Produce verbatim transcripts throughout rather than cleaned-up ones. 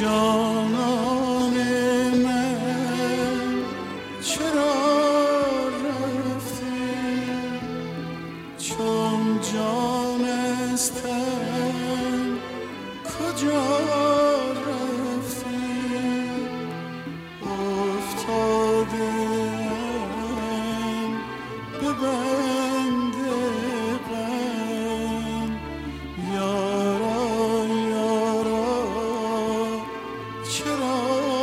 جانان من چرا رفتی؟ چون جانستم کجا رفتی؟ افتادم به بند غم، یارا یارا چرا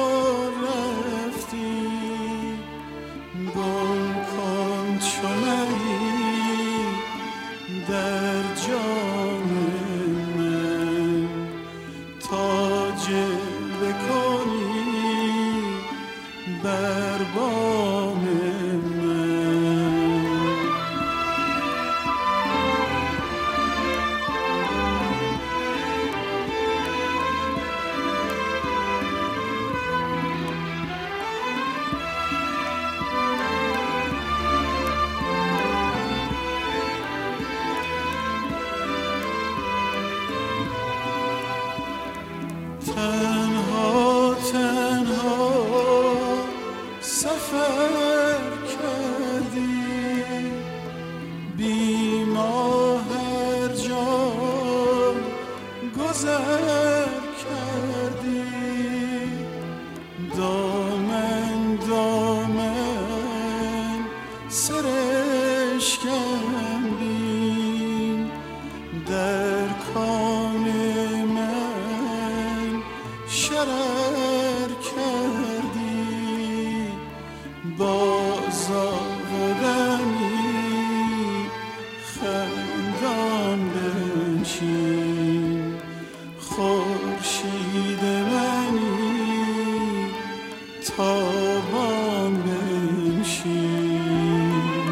رفتی؟ گم کن چو مهی در جان من، تا جلوه کنی بر بام تنها تنها سفر کردی، بی ما هر جا گذر کردی، دامن دامن سرش کندی، در کام من شرر کردی، باز آمدنی خندان بنشین، خورشید منی تابان بنشین.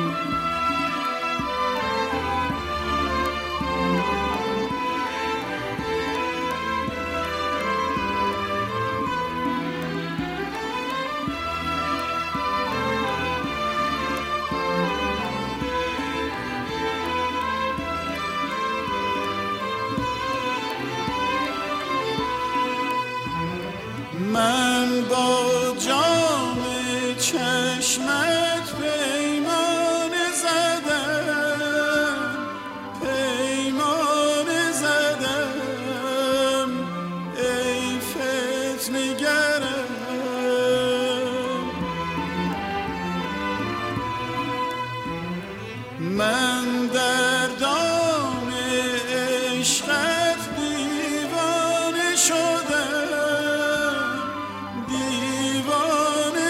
من با جام چشمت پیمانه زدم، پیمانه زدم ای فتنه‌گرم، من در دام عشقت دیوانه شدم، دیوانه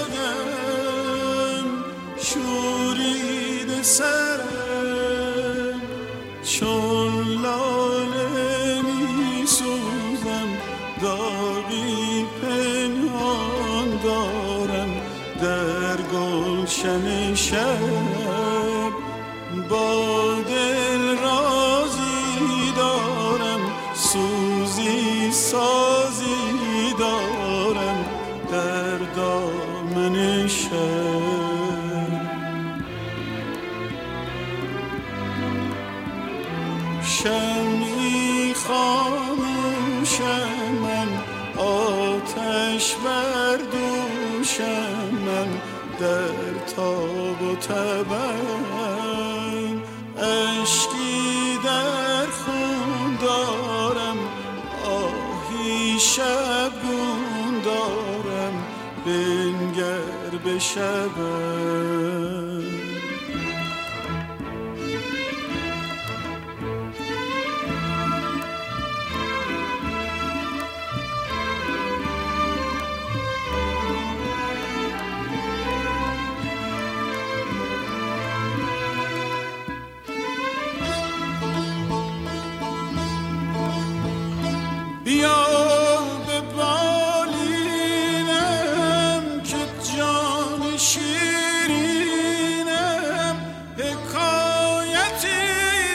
شدم، شورید سرم چون لاله می سوزم، داغی پنهان دارم در گلشن شب، با دل رازی دارم، سوزی سازی دارم در دامن شب. شمعی خاموشم من، آتش بر دوشم من، در تاب و تبم اشکی در خون دارم، آهی شبگون دارم بنگر به شبم. بیا به بالینم که جان شیرینم حکایتی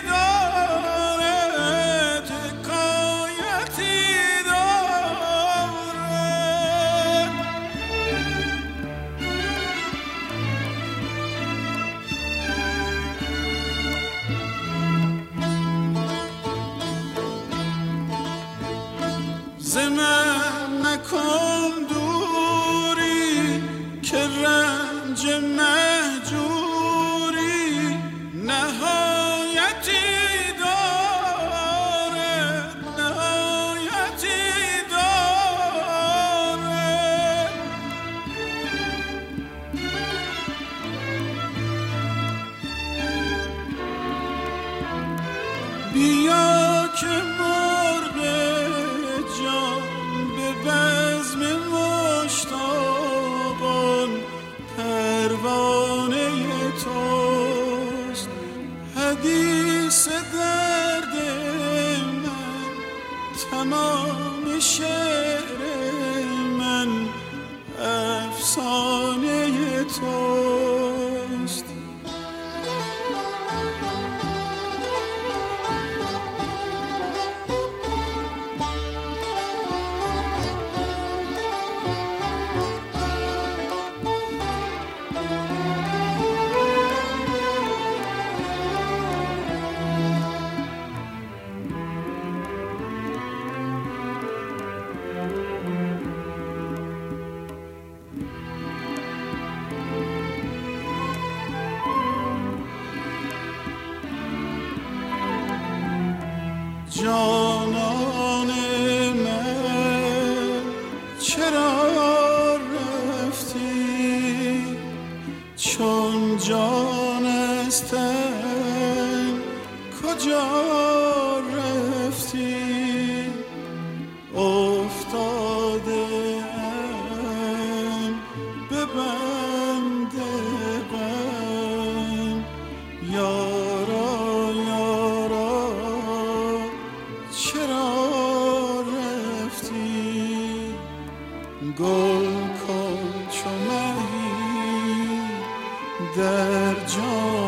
دارد، حکایتی دارد. ز من تمام شعر من افسانه توست. جانان من چرا رفتی چون جانستن کجا رفتی؟ افتاده ام به بند غم یارا یارا چرا رفتی؟ گل کن چو مهی در جان